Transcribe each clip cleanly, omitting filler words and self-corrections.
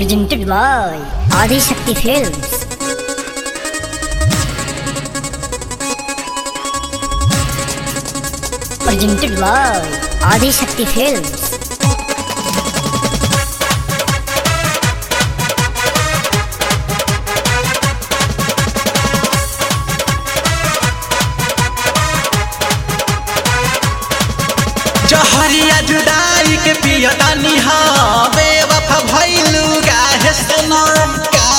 Presented by Adi Shakti Films. Presented by Adi Shakti Films. जहरिया जुदाई के पियतानी हा बेवफा भइलू काहे सनम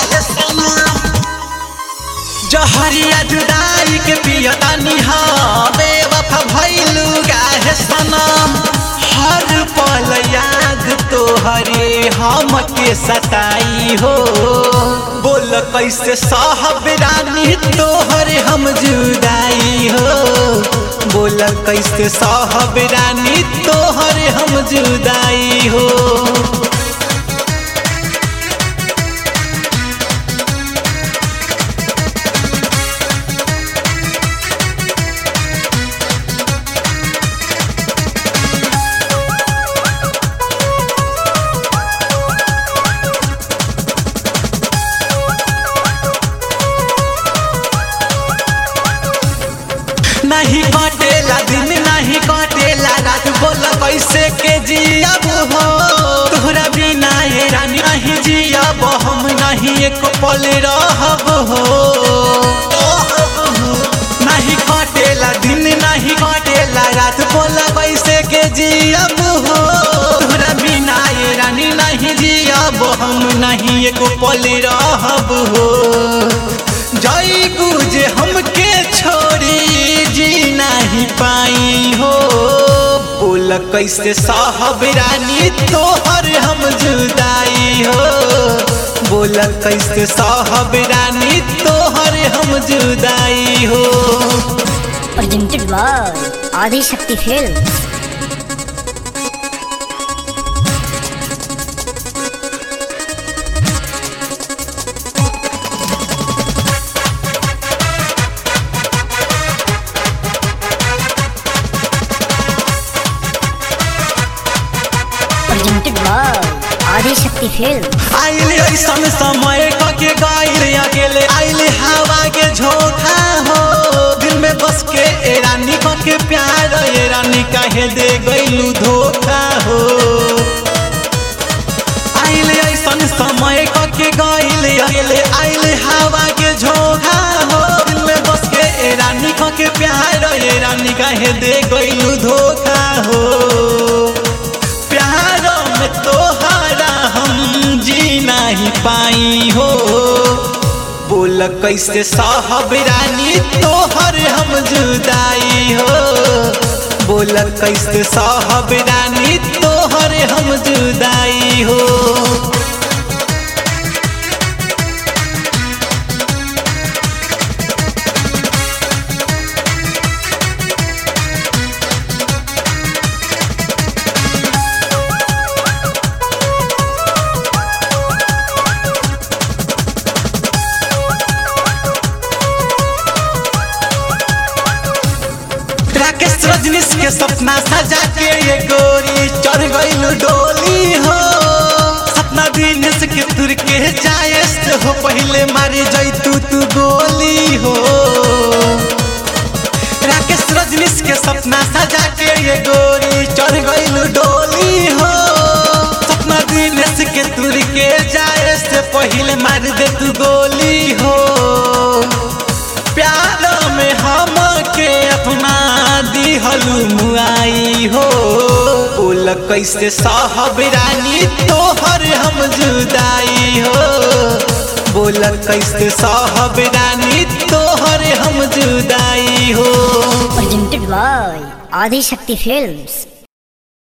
जहरिया जुदाई के पियतानी हा बेवफा भइलू काहे सनम हर पल याद तोहरे हमके सताई हो बोल कैसे साहब रानी तोहरे हम जुदाई हो बोल कैसे साहब रानी तोहरे हम जुदाई हो नहीं कटेला दिन नहीं कटेला रात बोल कैसे के जियब हो तोहरा बिना ये रानी नहीं जियब हम नहीं एक पल रहब हो नहीं कटेला दिन नहीं कटेला रात बोल कैसे के जियब हो तोहरा बिना ये रानी नहीं जियब हम नहीं एक पल रहब हो जाई गुजे हमके छोड़ी जी नहीं पाई हो बोल कैसे साहब रानी तोहर हम जुदाई हो बोल कैसे साहब रानी तोहर हम जुदाई हो Presented by Adi Shakti Films. Presented by Adi Shakti Films. आइले ऐसन समय के गाइल अकेले आइले हवा के झोंका हो दिल में बस के ए रानी के प्यार ए रानी काहे दे गइलू धोखा हो आइले ऐसन समय के गाइल अकेले आइले हवा के झोंका हो दिल में बस के ए रानी के प्यार ए रानी काहे दे गइलू धोखा हो प्यार में तोहरा हम जी नहीं पाई हो बोल कैसे साहब रानी तोहर हम जुदाई हो बोल कैसे साहब रानी तोहर हम जुदाई हो राकेश रजनीश के सपना सजा के ये गोरी चढ़ गइलू डोली हो सपना दिनेश के तुर के जायस हो पहले मारे जैतू तू गोली हो राकेश रजनीश के सपना सजा के ये गोरी चढ़ गइलू डोली हो सपना दिनेश के तुर के जायस पहले मार दे तू गोली हो प्यार में हम के अपना दिहलू मुआई हो बोल कैसे साहब रानी तोहर हम जुदाई हो बोल कैसे साहब रानी तोहर हम जुदाई हो Presented by Adi Shakti Films.